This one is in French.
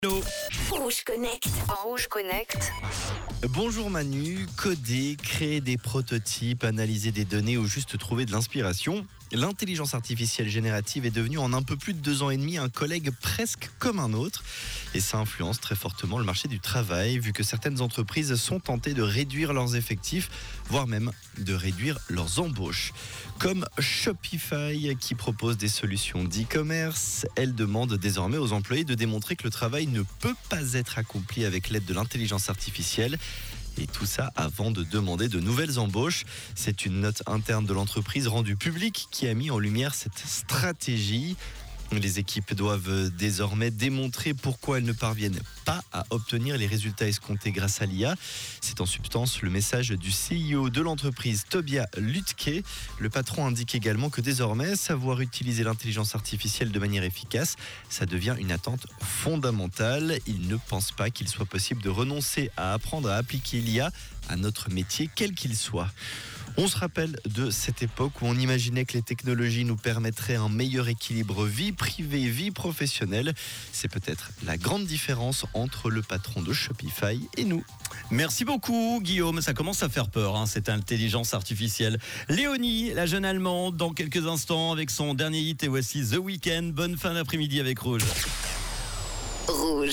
Hello. Rouge Connect. En Rouge Connect. Bonjour Manu, coder, créer des prototypes, analyser des données ou juste trouver de l'inspiration. L'intelligence artificielle générative est devenue en un peu plus de 2 ans et demi un collègue presque comme un autre. Et ça influence très fortement le marché du travail, vu que certaines entreprises sont tentées de réduire leurs effectifs, voire même de réduire leurs embauches. Comme Shopify qui propose des solutions d'e-commerce, elle demande désormais aux employés de démontrer que le travail ne peut pas être accompli avec l'aide de l'intelligence artificielle. Et tout ça avant de demander de nouvelles embauches. C'est une note interne de l'entreprise rendue publique qui a mis en lumière cette stratégie. Les équipes doivent désormais démontrer pourquoi elles ne parviennent pas à obtenir les résultats escomptés grâce à l'IA. C'est en substance le message du CEO de l'entreprise, Tobias Lütke. Le patron indique également que désormais, savoir utiliser l'intelligence artificielle de manière efficace, ça devient une attente fondamentale. Il ne pense pas qu'il soit possible de renoncer à apprendre à appliquer l'IA à notre métier, quel qu'il soit. On se rappelle de cette époque où on imaginait que les technologies nous permettraient un meilleur équilibre vie privée, vie professionnelle. C'est peut-être la grande différence entre le patron de Shopify et nous. Merci beaucoup Guillaume, ça commence à faire peur, cette intelligence artificielle. Léonie, la jeune Allemande, dans quelques instants avec son dernier hit et voici The Weeknd. Bonne fin d'après-midi avec Rouge.